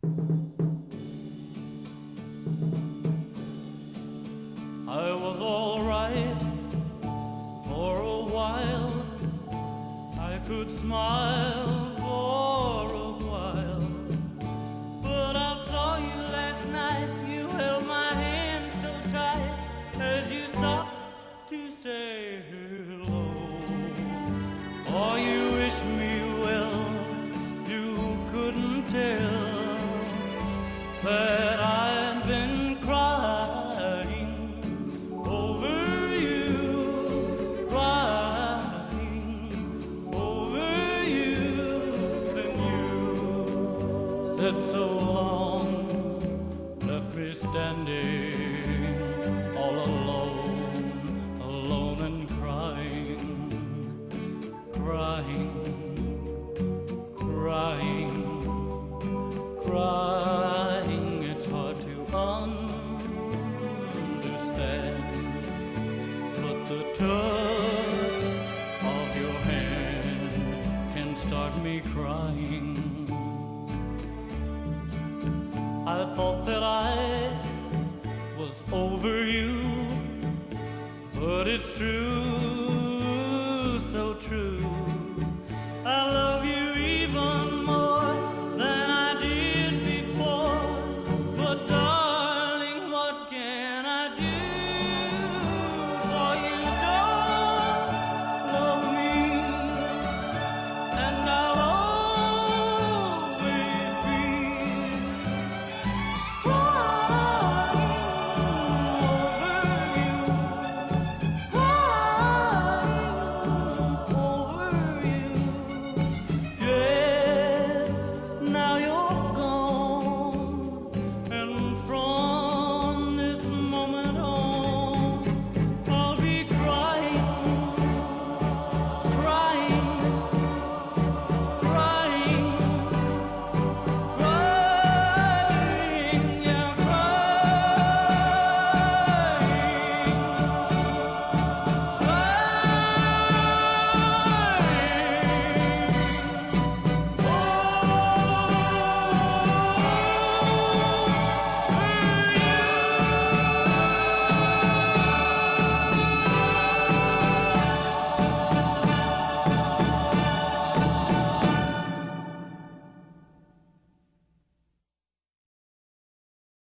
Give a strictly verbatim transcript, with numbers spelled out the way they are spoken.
I was all right for a while. I could smile for a while. But I saw you last night. You held my hand so tight as you stopped to say hello. Oh, you wished me well. You couldn't tell that I'd been crying over you, crying over you. Then you said so long, left me standing all alone, alone and crying, crying, crying, crying. It's hard to understand, but the touch of your hand can start me crying. I thought that I was over you, but it's true